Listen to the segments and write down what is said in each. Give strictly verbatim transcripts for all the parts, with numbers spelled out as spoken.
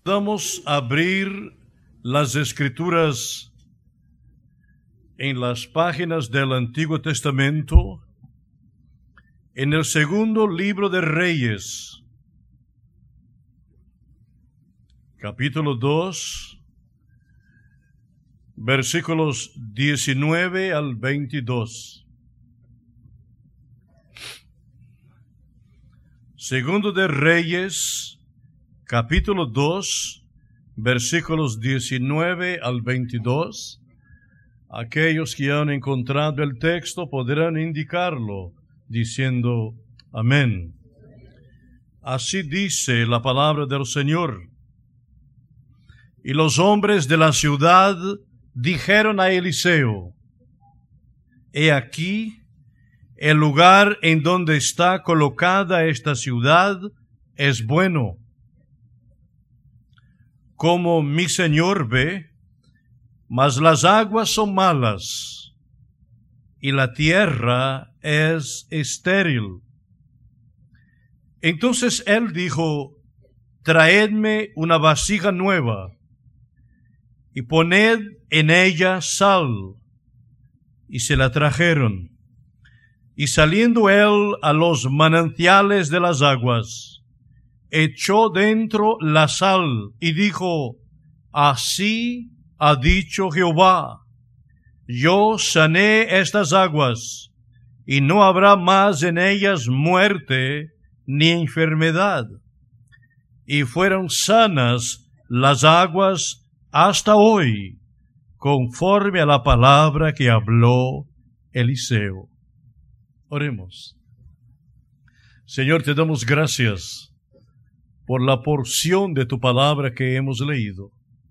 Vamos a abrir las Escrituras en las páginas del Antiguo Testamento, en el segundo libro de Reyes, capítulo dos, versículos diecinueve al veintidós. Segundo de Reyes, capítulo dos, versículos diecinueve al veintidós. Aquellos que han encontrado el texto podrán indicarlo, diciendo amén. Así dice la palabra del Señor. Y los hombres de la ciudad dijeron a Eliseo: He aquí, el lugar en donde está colocada esta ciudad es bueno. Como mi señor ve, mas las aguas son malas, y la tierra es estéril. Entonces él dijo: Traedme una vasija nueva, y poned en ella sal. Y se la trajeron. Y saliendo él a los manantiales de las aguas, echó dentro la sal y dijo: Así ha dicho Jehová, yo sané estas aguas, y no habrá más en ellas muerte ni enfermedad. Y fueron sanas las aguas hasta hoy, conforme a la palabra que habló Eliseo. Oremos. Señor, te damos gracias por la porción de tu palabra que hemos leído.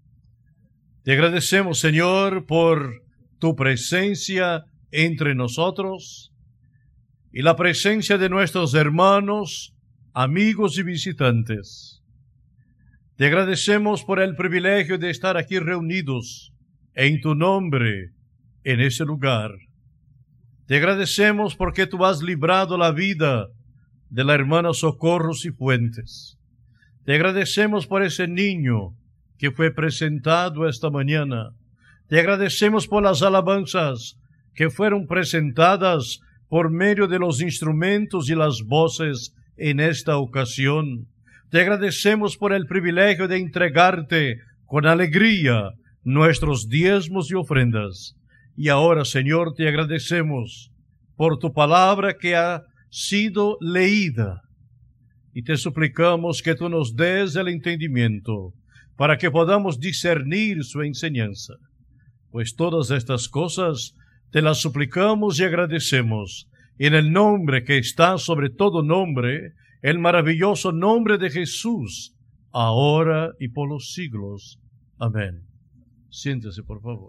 Te agradecemos, Señor, por tu presencia entre nosotros y la presencia de nuestros hermanos, amigos y visitantes. Te agradecemos por el privilegio de estar aquí reunidos en tu nombre, en ese lugar. Te agradecemos porque tú has librado la vida de la hermana Socorro Cifuentes. Te agradecemos por ese niño que fue presentado esta mañana. Te agradecemos por las alabanzas que fueron presentadas por medio de los instrumentos y las voces en esta ocasión. Te agradecemos por el privilegio de entregarte con alegría nuestros diezmos y ofrendas. Y ahora, Señor, te agradecemos por tu palabra que ha sido leída. Y te suplicamos que tú nos des el entendimiento para que podamos discernir su enseñanza. Pues todas estas cosas te las suplicamos y agradecemos en el nombre que está sobre todo nombre, el maravilloso nombre de Jesús, ahora y por los siglos. Amén. Siéntese, por favor.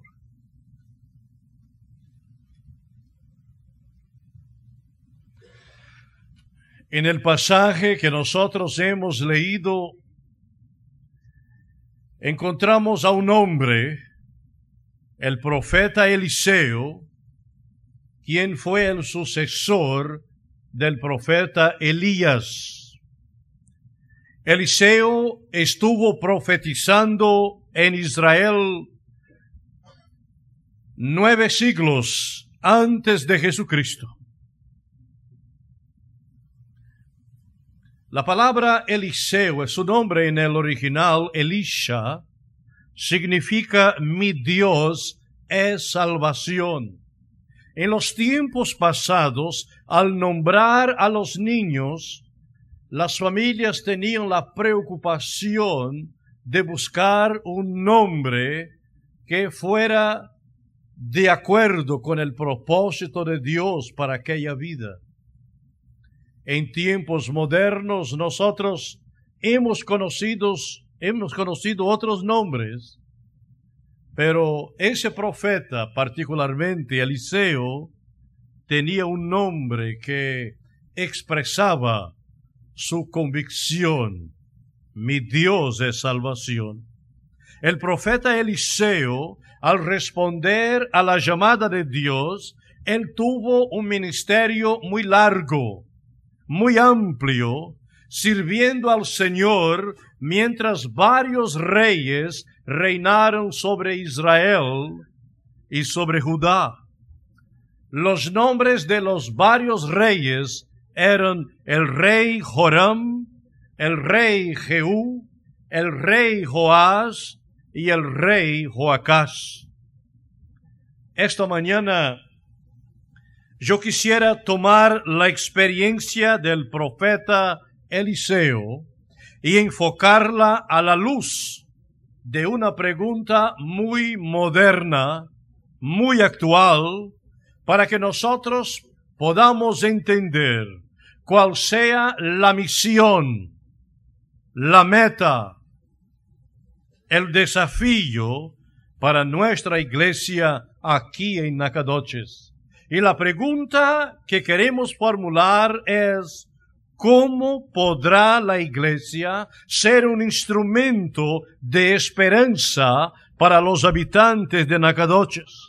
En el pasaje que nosotros hemos leído, encontramos a un hombre, el profeta Eliseo, quien fue el sucesor del profeta Elías. Eliseo estuvo profetizando en Israel nueve siglos antes de Jesucristo. La palabra Eliseo es su nombre en el original. Elisha significa mi Dios es salvación. En los tiempos pasados, al nombrar a los niños, las familias tenían la preocupación de buscar un nombre que fuera de acuerdo con el propósito de Dios para aquella vida. En tiempos modernos nosotros hemos conocido, hemos conocido otros nombres, pero ese profeta, particularmente Eliseo, tenía un nombre que expresaba su convicción: mi Dios es salvación. El profeta Eliseo, al responder a la llamada de Dios, él tuvo un ministerio muy largo, muy amplio, sirviendo al Señor mientras varios reyes reinaron sobre Israel y sobre Judá. Los nombres de los varios reyes eran el rey Joram, el rey Jehú, el rey Joás y el rey Joacás. Esta mañana yo quisiera tomar la experiencia del profeta Eliseo y enfocarla a la luz de una pregunta muy moderna, muy actual, para que nosotros podamos entender cuál sea la misión, la meta, el desafío para nuestra iglesia aquí en Nacogdoches. Y la pregunta que queremos formular es: ¿cómo podrá la iglesia ser un instrumento de esperanza para los habitantes de Nacogdoches?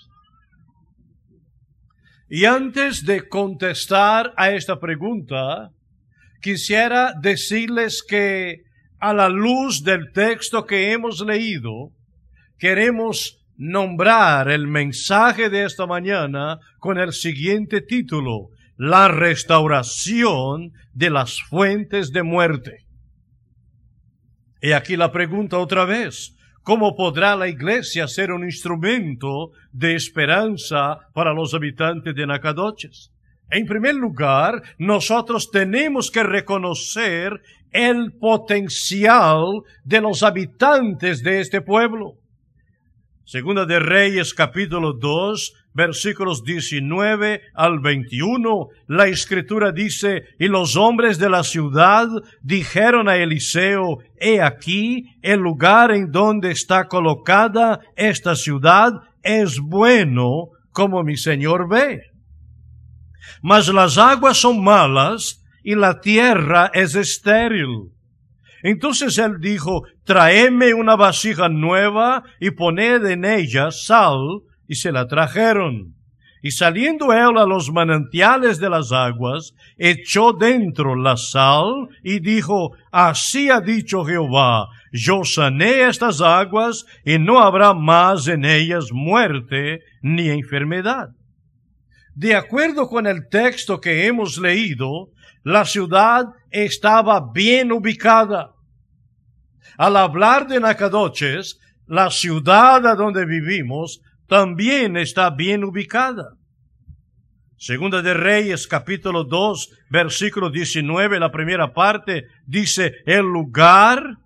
Y antes de contestar a esta pregunta, quisiera decirles que a la luz del texto que hemos leído, queremos nombrar el mensaje de esta mañana con el siguiente título: la restauración de las fuentes de muerte. Y aquí la pregunta otra vez: ¿cómo podrá la iglesia ser un instrumento de esperanza para los habitantes de Nacogdoches? En primer lugar, nosotros tenemos que reconocer el potencial de los habitantes de este pueblo. Segunda de Reyes, capítulo dos, versículos diecinueve al veintiuno, la Escritura dice: y los hombres de la ciudad dijeron a Eliseo: he aquí, el lugar en donde está colocada esta ciudad es bueno, como mi señor ve. Mas las aguas son malas y la tierra es estéril. Entonces él dijo: traedme una vasija nueva y poned en ella sal, y se la trajeron. Y saliendo él a los manantiales de las aguas, echó dentro la sal y dijo: así ha dicho Jehová, yo sané estas aguas y no habrá más en ellas muerte ni enfermedad. De acuerdo con el texto que hemos leído, la ciudad estaba bien ubicada. Al hablar de Nacogdoches, la ciudad a donde vivimos también está bien ubicada. Segunda de Reyes, capítulo dos, versículo diecinueve, la primera parte, dice: el lugar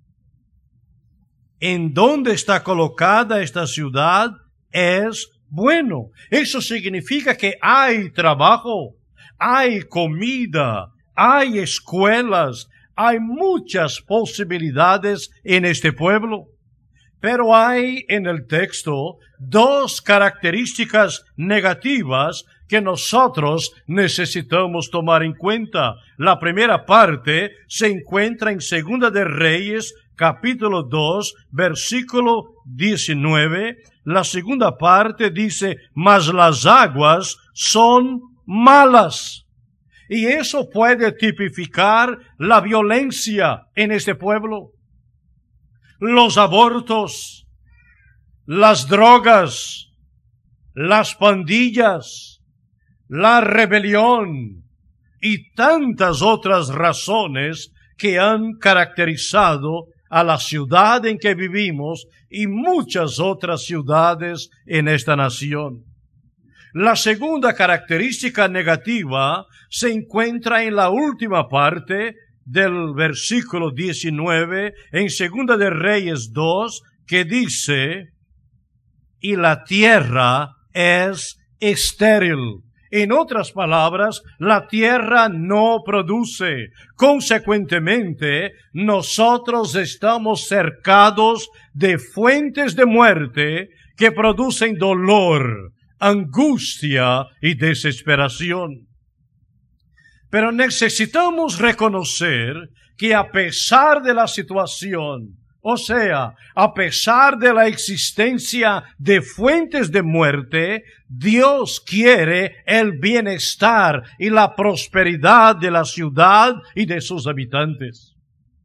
en donde está colocada esta ciudad es bueno. Eso significa que hay trabajo, hay comida, hay escuelas, hay muchas posibilidades en este pueblo. Pero hay en el texto dos características negativas que nosotros necesitamos tomar en cuenta. La primera parte se encuentra en Segunda de Reyes, capítulo dos, versículo diecinueve. La segunda parte dice: mas las aguas son malas. Y eso puede tipificar la violencia en este pueblo. Los abortos, las drogas, las pandillas, la rebelión y tantas otras razones que han caracterizado a la ciudad en que vivimos y muchas otras ciudades en esta nación. La segunda característica negativa se encuentra en la última parte del versículo diecinueve, en Segunda de Reyes dos, que dice: y la tierra es estéril. En otras palabras, la tierra no produce. Consecuentemente, nosotros estamos cercados de fuentes de muerte que producen dolor, angustia y desesperación. Pero necesitamos reconocer que a pesar de la situación, o sea, a pesar de la existencia de fuentes de muerte, Dios quiere el bienestar y la prosperidad de la ciudad y de sus habitantes.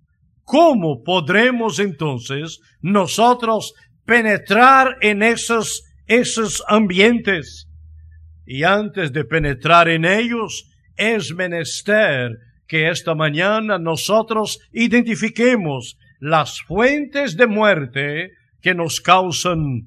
¿cómo podremos entonces nosotros penetrar en esos, esos ambientes? Y antes de penetrar en ellos, es menester que esta mañana nosotros identifiquemos las fuentes de muerte que nos causan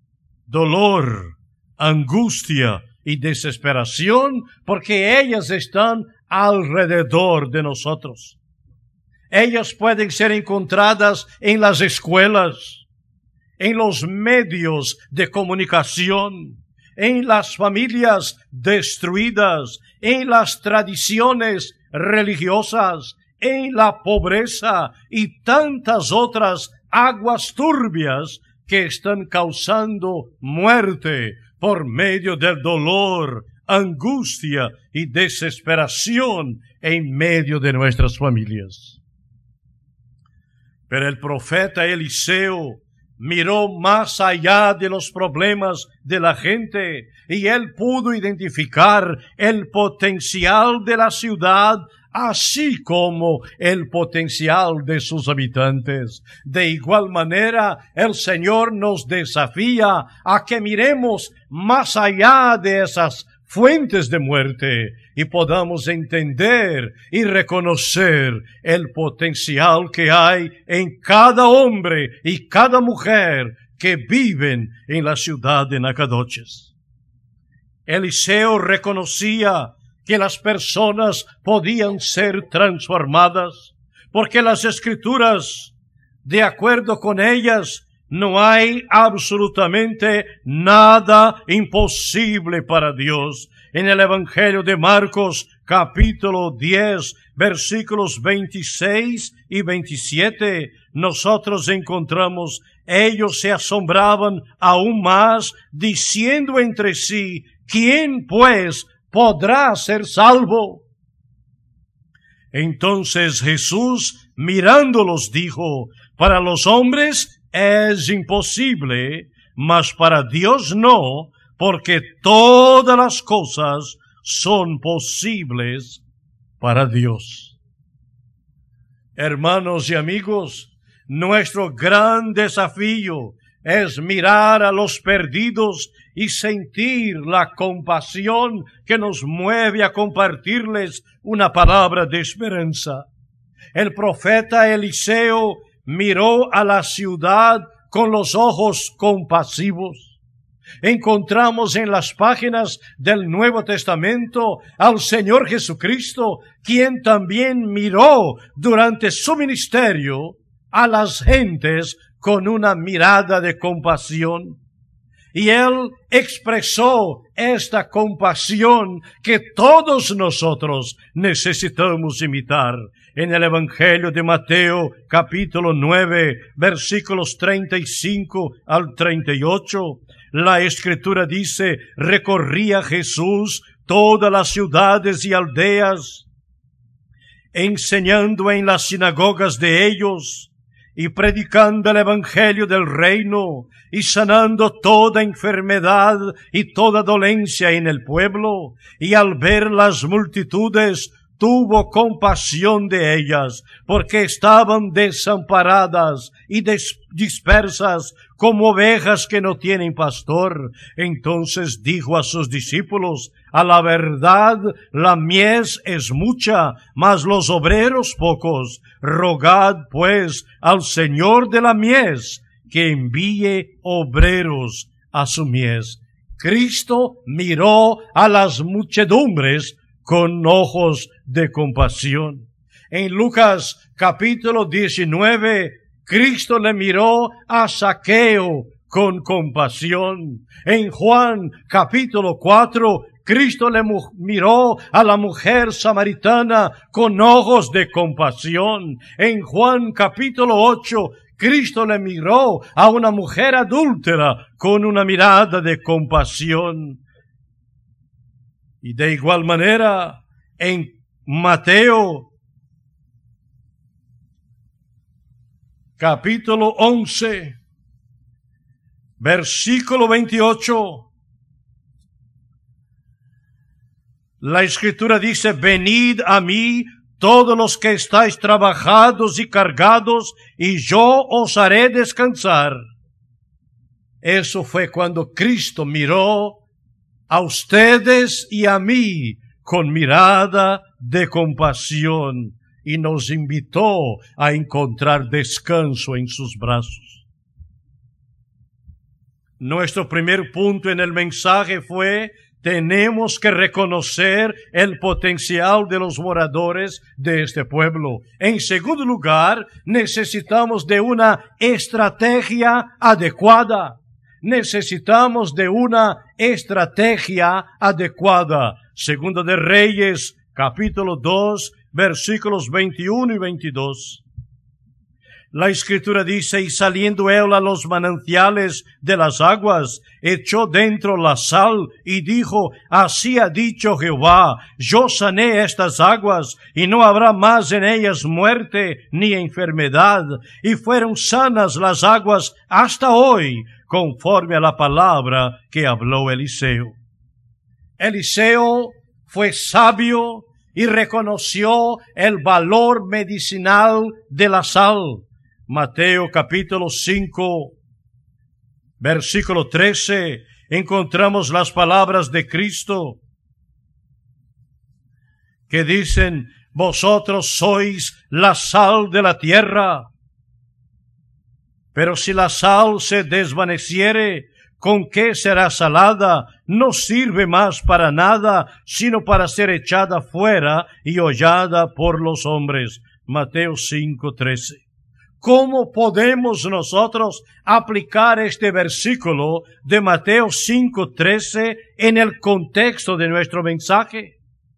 dolor, angustia y desesperación, porque ellas están alrededor de nosotros. Ellas pueden ser encontradas en las escuelas, en los medios de comunicación, en las familias destruidas, en las tradiciones religiosas, en la pobreza y tantas otras aguas turbias que están causando muerte por medio del dolor, angustia y desesperación en medio de nuestras familias. Pero el profeta Eliseo miró más allá de los problemas de la gente y él pudo identificar el potencial de la ciudad así como el potencial de sus habitantes. De igual manera, el Señor nos desafía a que miremos más allá de esas fuentes de muerte y podamos entender y reconocer el potencial que hay en cada hombre y cada mujer que viven en la ciudad de Nacogdoches. Eliseo reconocía que las personas podían ser transformadas, porque las Escrituras, de acuerdo con ellas, no hay absolutamente nada imposible para Dios. En el Evangelio de Marcos, capítulo diez, versículos veintiséis y veintisiete, nosotros encontramos, ellos se asombraban aún más, diciendo entre sí, ¿quién pues podrá ser salvo? Entonces Jesús, mirándolos, dijo, para los hombres es imposible, mas para Dios no, porque todas las cosas son posibles para Dios. Hermanos y amigos, nuestro gran desafío es mirar a los perdidos y sentir la compasión que nos mueve a compartirles una palabra de esperanza. El profeta Eliseo miró a la ciudad con los ojos compasivos. Encontramos en las páginas del Nuevo Testamento al Señor Jesucristo, quien también miró durante su ministerio a las gentes con una mirada de compasión. Y Él expresó esta compasión que todos nosotros necesitamos imitar. En el Evangelio de Mateo, capítulo nueve, versículos treinta y cinco al treinta y ocho, la Escritura dice, recorría Jesús todas las ciudades y aldeas, enseñando en las sinagogas de ellos, y predicando el evangelio del reino, y sanando toda enfermedad y toda dolencia en el pueblo. Y al ver las multitudes, tuvo compasión de ellas, porque estaban desamparadas y des- dispersas como ovejas que no tienen pastor. Entonces dijo a sus discípulos, a la verdad, la mies es mucha, mas los obreros pocos. Rogad pues al Señor de la mies que envíe obreros a su mies. Cristo miró a las muchedumbres con ojos de compasión. En Lucas capítulo diecinueve, Cristo le miró a Zaqueo con compasión. En Juan capítulo cuatro, Cristo le miró a la mujer samaritana con ojos de compasión. En Juan capítulo ocho, Cristo le miró a una mujer adúltera con una mirada de compasión. Y de igual manera, en Mateo capítulo once, versículo veintiocho, la Escritura dice, venid a mí todos los que estáis trabajados y cargados, y yo os haré descansar. Eso fue cuando Cristo miró a ustedes y a mí con mirada de compasión y nos invitó a encontrar descanso en sus brazos. Nuestro primer punto en el mensaje fue: tenemos que reconocer el potencial de los moradores de este pueblo. En segundo lugar, necesitamos de una estrategia adecuada. Necesitamos de una estrategia adecuada. Segundo de Reyes, capítulo dos, versículos veintiuno y veintidós. La Escritura dice: y saliendo él a los manantiales de las aguas, echó dentro la sal y dijo: así ha dicho Jehová, yo sané estas aguas y no habrá más en ellas muerte ni enfermedad. Y fueron sanas las aguas hasta hoy, conforme a la palabra que habló Eliseo. Eliseo fue sabio y reconoció el valor medicinal de la sal. Mateo capítulo cinco, versículo trece, encontramos las palabras de Cristo que dicen: vosotros sois la sal de la tierra, pero si la sal se desvaneciere, ¿con qué será salada? No sirve más para nada, sino para ser echada fuera y hollada por los hombres. Mateo cinco, trece. ¿Cómo podemos nosotros aplicar este versículo de Mateo cinco, trece en el contexto de nuestro mensaje?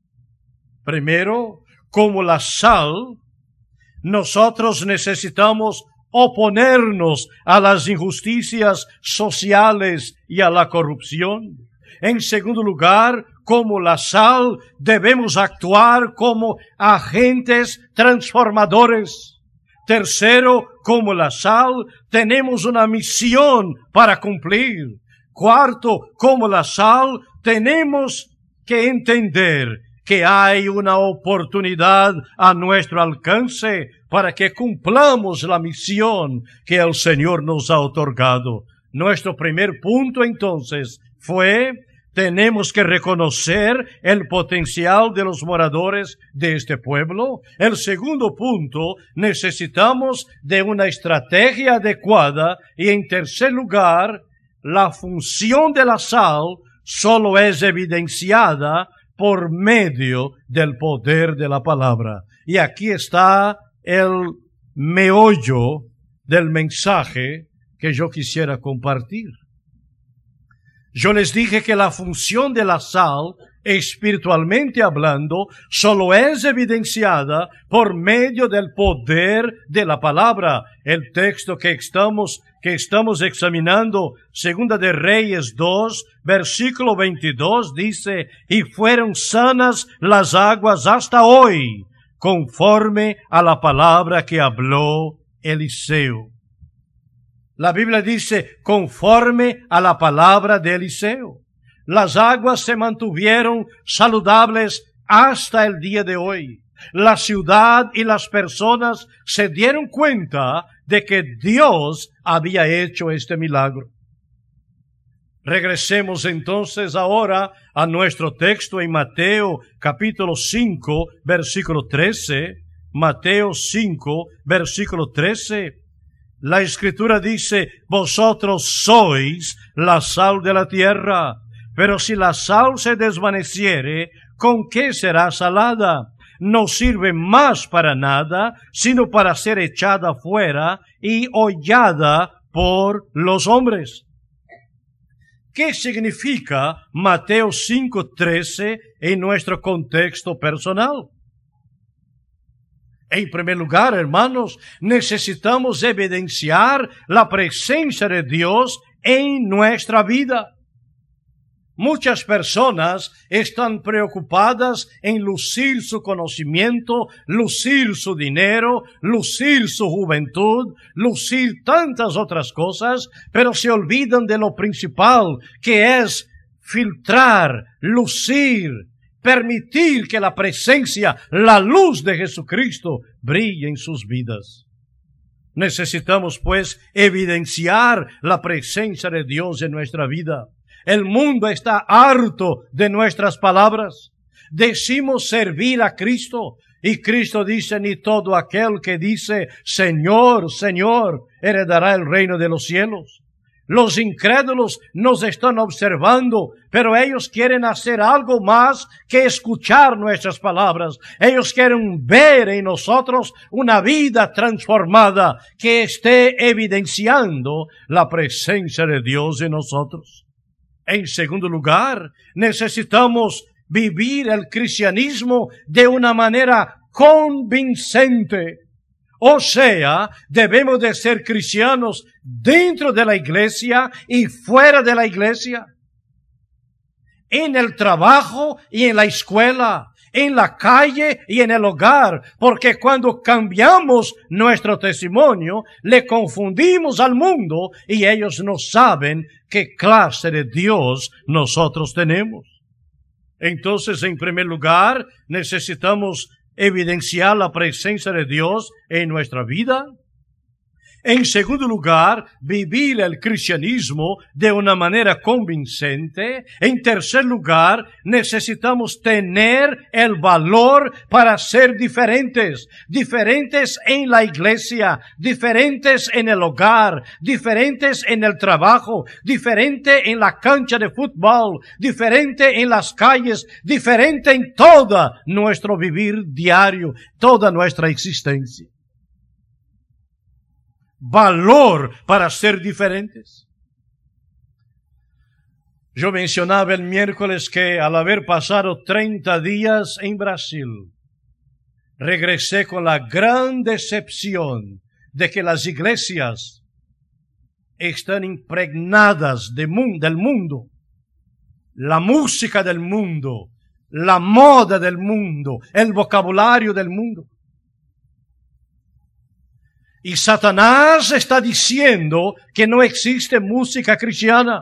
Primero, como la sal, nosotros necesitamos oponernos a las injusticias sociales y a la corrupción. En segundo lugar, como la sal, debemos actuar como agentes transformadores. Tercero, como la sal, tenemos una misión para cumplir. Cuarto, como la sal, tenemos que entender que hay una oportunidad a nuestro alcance para que cumplamos la misión que el Señor nos ha otorgado. Nuestro primer punto, entonces, fue: tenemos que reconocer el potencial de los moradores de este pueblo. El segundo punto, necesitamos de una estrategia adecuada. Y en tercer lugar, la función de la sal solo es evidenciada por medio del poder de la palabra. Y aquí está el meollo del mensaje que yo quisiera compartir. Yo les dije que la función de la sal, espiritualmente hablando, solo es evidenciada por medio del poder de la palabra. El texto que estamos, que estamos examinando, Segunda de Reyes dos, versículo veintidós, dice: y fueron sanas las aguas hasta hoy, conforme a la palabra que habló Eliseo. La Biblia dice: conforme a la palabra de Eliseo. Las aguas se mantuvieron saludables hasta el día de hoy. La ciudad y las personas se dieron cuenta de que Dios había hecho este milagro. Regresemos entonces ahora a nuestro texto en Mateo capítulo cinco, versículo trece. Mateo cinco, versículo trece. La Escritura dice: vosotros sois la sal de la tierra, pero si la sal se desvaneciere, ¿con qué será salada? No sirve más para nada, sino para ser echada fuera y hollada por los hombres. ¿Qué significa Mateo cinco, trece en nuestro contexto personal? En primer lugar, hermanos, necesitamos evidenciar la presencia de Dios en nuestra vida. Muchas personas están preocupadas en lucir su conocimiento, lucir su dinero, lucir su juventud, lucir tantas otras cosas, pero se olvidan de lo principal, que es filtrar, lucir, permitir que la presencia, la luz de Jesucristo brille en sus vidas. Necesitamos, pues, evidenciar la presencia de Dios en nuestra vida. El mundo está harto de nuestras palabras. Decimos servir a Cristo, y Cristo dice, ni todo aquel que dice, Señor, Señor, heredará el reino de los cielos. Los incrédulos nos están observando, pero ellos quieren hacer algo más que escuchar nuestras palabras. Ellos quieren ver en nosotros una vida transformada que esté evidenciando la presencia de Dios en nosotros. En segundo lugar, necesitamos vivir el cristianismo de una manera convincente. O sea, debemos de ser cristianos dentro de la iglesia y fuera de la iglesia. En el trabajo y en la escuela, en la calle y en el hogar. Porque cuando cambiamos nuestro testimonio, le confundimos al mundo y ellos no saben qué clase de Dios nosotros tenemos. Entonces, en primer lugar, necesitamos evidenciar la presencia de Dios en nuestra vida. En segundo lugar, vivir el cristianismo de una manera convincente. En tercer lugar, necesitamos tener el valor para ser diferentes. Diferentes en la iglesia, diferentes en el hogar, diferentes en el trabajo, diferente en la cancha de fútbol, diferente en las calles, diferente en todo nuestro vivir diario, toda nuestra existencia. Valor para ser diferentes. Yo mencionaba el miércoles que al haber pasado treinta días en Brasil, regresé con la gran decepción de que las iglesias están impregnadas de mu- del mundo, la música del mundo, la moda del mundo, el vocabulario del mundo. Y Satanás está diciendo que no existe música cristiana.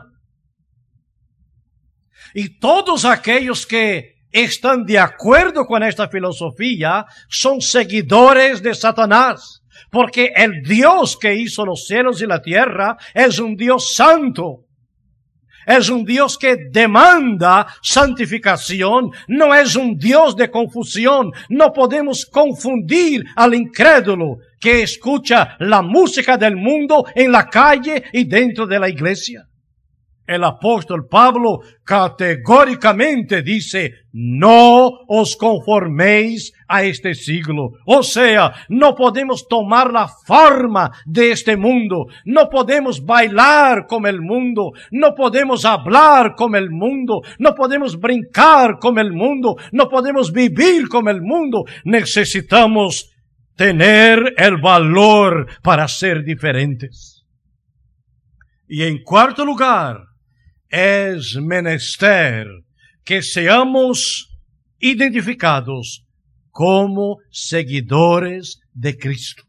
Y todos aquellos que están de acuerdo con esta filosofía son seguidores de Satanás. Porque el Dios que hizo los cielos y la tierra es un Dios santo. Es un Dios que demanda santificación, no es un Dios de confusión. No podemos confundir al incrédulo que escucha la música del mundo en la calle y dentro de la iglesia. El apóstol Pablo categóricamente dice, no os conforméis a este siglo. O sea, no podemos tomar la forma de este mundo. No podemos bailar como el mundo. No podemos hablar como el mundo. No podemos brincar como el mundo. No podemos vivir como el mundo. Necesitamos tener el valor para ser diferentes. Y en cuarto lugar, es menester que seamos identificados como seguidores de Cristo.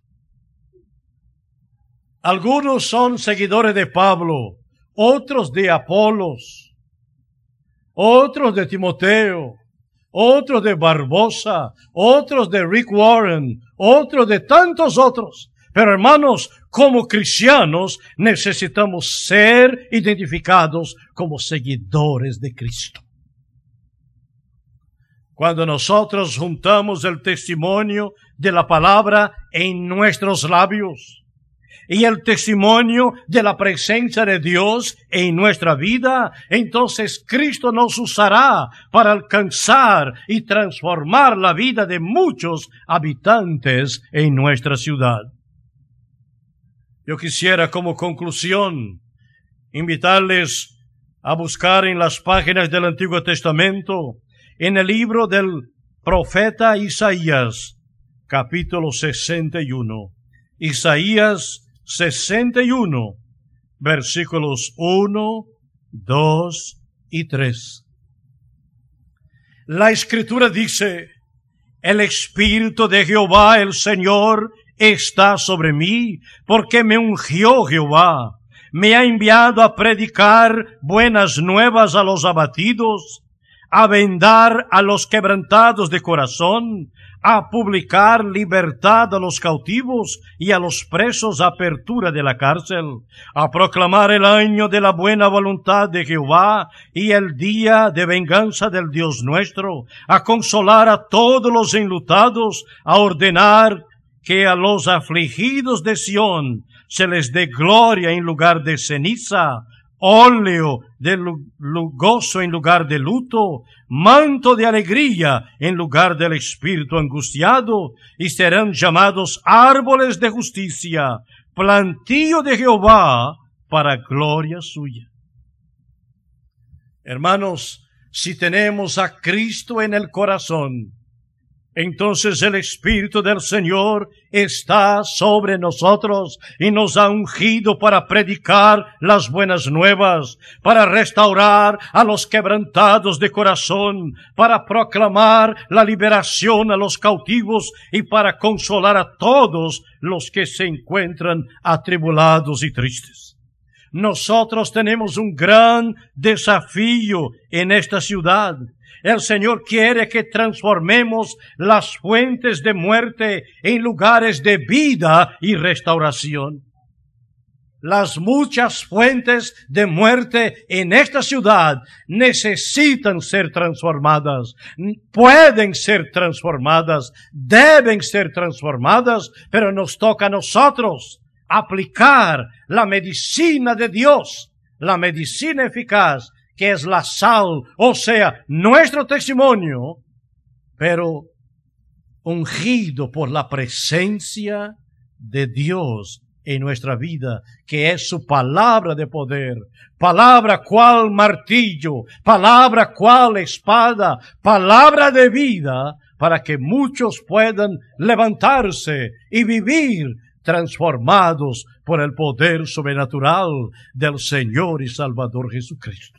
Algunos son seguidores de Pablo, otros de Apolos, otros de Timoteo, otros de Barbosa, otros de Rick Warren, otros de tantos otros. Pero hermanos, como cristianos necesitamos ser identificados como seguidores de Cristo. Cuando nosotros juntamos el testimonio de la palabra en nuestros labios y el testimonio de la presencia de Dios en nuestra vida, entonces Cristo nos usará para alcanzar y transformar la vida de muchos habitantes en nuestra ciudad. Yo quisiera como conclusión invitarles a buscar en las páginas del Antiguo Testamento, en el libro del profeta Isaías, capítulo sesenta y uno. Isaías sesenta y uno, versículos uno, dos y tres. La Escritura dice, el Espíritu de Jehová el Señor está sobre mí, porque me ungió Jehová, me ha enviado a predicar buenas nuevas a los abatidos, a vendar a los quebrantados de corazón, a publicar libertad a los cautivos y a los presos apertura de la cárcel, a proclamar el año de la buena voluntad de Jehová y el día de venganza del Dios nuestro, a consolar a todos los enlutados, a ordenar que a los afligidos de Sión se les dé gloria en lugar de ceniza, óleo de gozo en lugar de luto, manto de alegría en lugar del espíritu angustiado, y serán llamados árboles de justicia, plantío de Jehová para gloria suya. Hermanos, si tenemos a Cristo en el corazón, entonces el Espíritu del Señor está sobre nosotros y nos ha ungido para predicar las buenas nuevas, para restaurar a los quebrantados de corazón, para proclamar la liberación a los cautivos y para consolar a todos los que se encuentran atribulados y tristes. Nosotros tenemos un gran desafío en esta ciudad. El Señor quiere que transformemos las fuentes de muerte en lugares de vida y restauración. Las muchas fuentes de muerte en esta ciudad necesitan ser transformadas, pueden ser transformadas, deben ser transformadas, pero nos toca a nosotros aplicar la medicina de Dios, la medicina eficaz, que es la sal, o sea, nuestro testimonio, pero ungido por la presencia de Dios en nuestra vida, que es su palabra de poder, palabra cual martillo, palabra cual espada, palabra de vida, para que muchos puedan levantarse y vivir transformados por el poder sobrenatural del Señor y Salvador Jesucristo.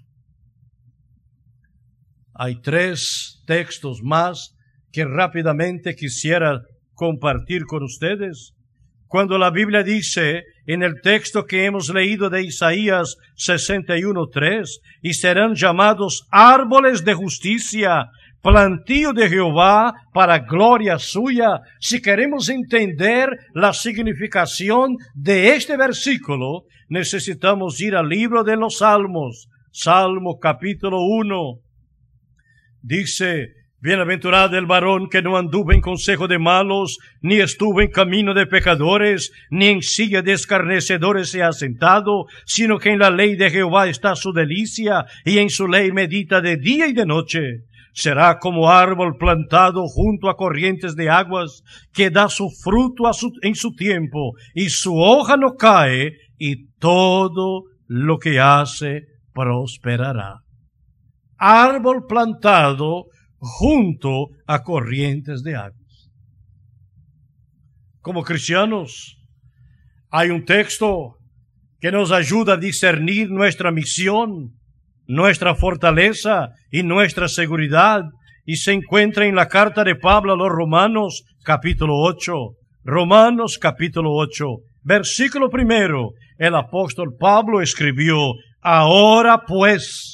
Hay tres textos más que rápidamente quisiera compartir con ustedes. Cuando la Biblia dice en el texto que hemos leído de Isaías sesenta y uno, tres, y serán llamados árboles de justicia, plantío de Jehová para gloria suya. Si queremos entender la significación de este versículo, necesitamos ir al libro de los Salmos, Salmo capítulo uno. Dice: bienaventurado el varón que no anduvo en consejo de malos, ni estuvo en camino de pecadores, ni en silla de escarnecedores se ha sentado, sino que en la ley de Jehová está su delicia, y en su ley medita de día y de noche. Será como árbol plantado junto a corrientes de aguas, que da su fruto a su, en su tiempo, y su hoja no cae, y todo lo que hace prosperará. Árbol plantado junto a corrientes de aguas. Como cristianos, hay un texto que nos ayuda a discernir nuestra misión, nuestra fortaleza y nuestra seguridad, y se encuentra en la carta de Pablo a los Romanos, capítulo ocho. Romanos, capítulo ocho, versículo primero. El apóstol Pablo escribió: ahora pues,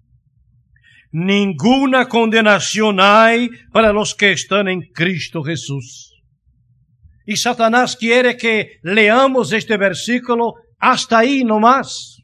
ninguna condenación hay para los que están en Cristo Jesús. Y Satanás quiere que leamos este versículo hasta ahí nomás.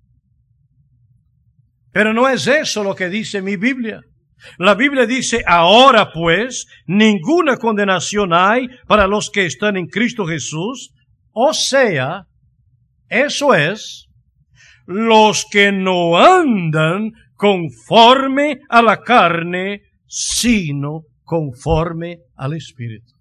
Pero no es eso lo que dice mi Biblia. La Biblia dice: ahora pues, ninguna condenación hay para los que están en Cristo Jesús. O sea, eso es, los que no andan conforme a la carne, sino conforme al Espíritu.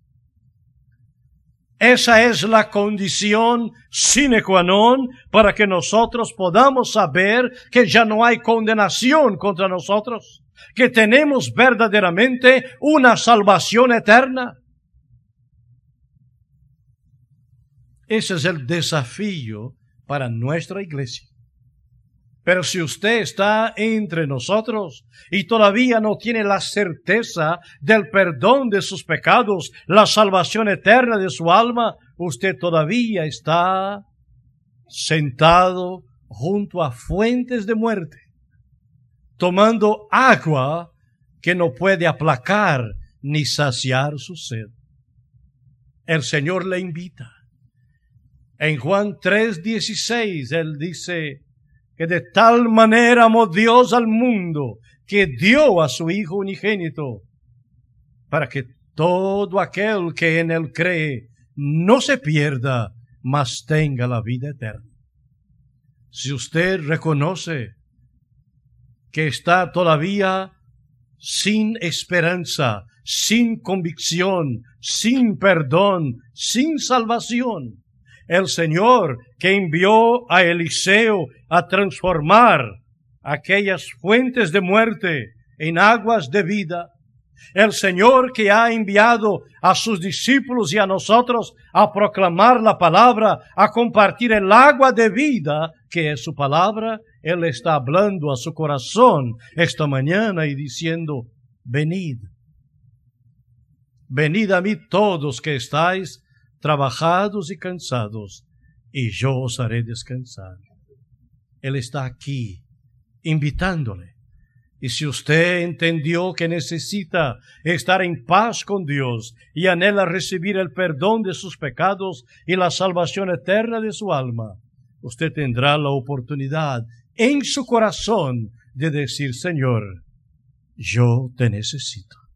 Esa es la condición sine qua non para que nosotros podamos saber que ya no hay condenación contra nosotros, que tenemos verdaderamente una salvación eterna. Ese es el desafío para nuestra iglesia. Pero si usted está entre nosotros y todavía no tiene la certeza del perdón de sus pecados, la salvación eterna de su alma, usted todavía está sentado junto a fuentes de muerte, tomando agua que no puede aplacar ni saciar su sed. El Señor le invita. En Juan tres dieciséis, Él dice que de tal manera amó Dios al mundo que dio a su Hijo unigénito para que todo aquel que en Él cree no se pierda, mas tenga la vida eterna. Si usted reconoce que está todavía sin esperanza, sin convicción, sin perdón, sin salvación, el Señor que envió a Eliseo a transformar aquellas fuentes de muerte en aguas de vida, el Señor que ha enviado a sus discípulos y a nosotros a proclamar la palabra, a compartir el agua de vida que es su palabra, Él está hablando a su corazón esta mañana y diciendo, venid, venid a mí todos que estáis trabajados y cansados, y yo os haré descansar. Él está aquí, invitándole. Y si usted entendió que necesita estar en paz con Dios y anhela recibir el perdón de sus pecados y la salvación eterna de su alma, usted tendrá la oportunidad en su corazón de decir, Señor, yo te necesito.